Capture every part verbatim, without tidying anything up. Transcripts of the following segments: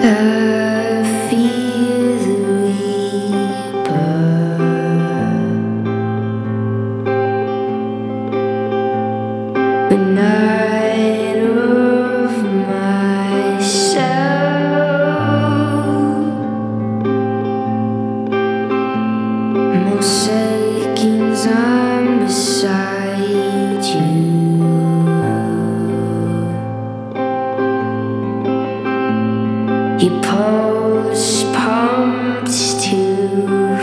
I feel the reaper, the night of myself. Most seconds I'm beside you. Your pulse pumps too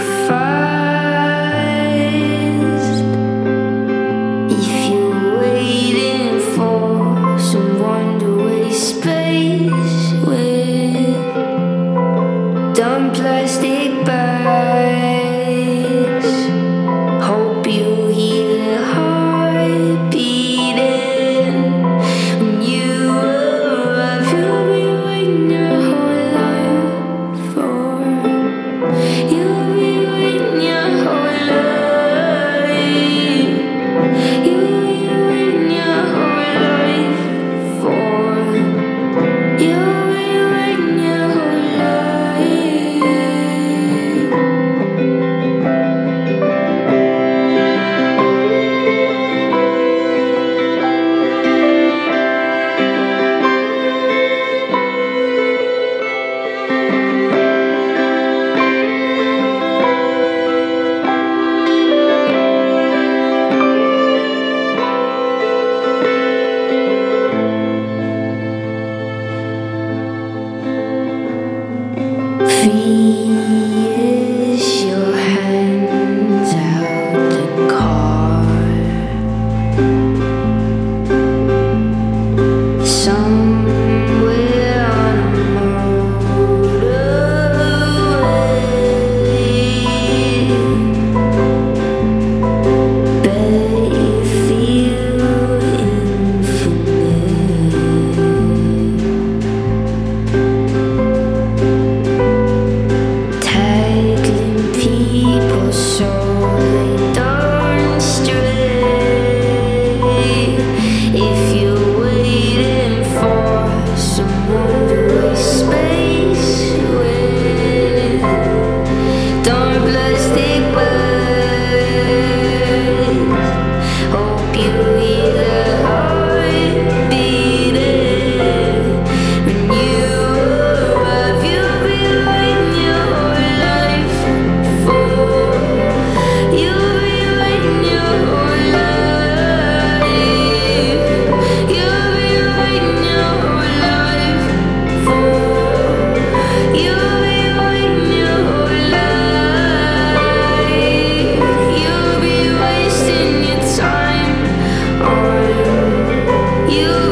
fast. If you're waiting for someone to waste space with dumb plastic bags, hope you hear the heart beating when you arrive. You'll be waiting your whole life for. You'll be waiting your whole life. You'll be waiting your whole life for. You'll be waiting your whole life. Reach your hands out the car. Somewhere on a motorway, bet you feel infinite. Tackling people so they don't stray. If you're waiting for someone to waste space with dumb plastic bags, hope you hear the heart beating when you arrive. You'll be waiting your whole life for. You'll be waiting your whole life. You'll be waiting your whole life for. You'll be waiting your whole life. You'll be wasting your time on. You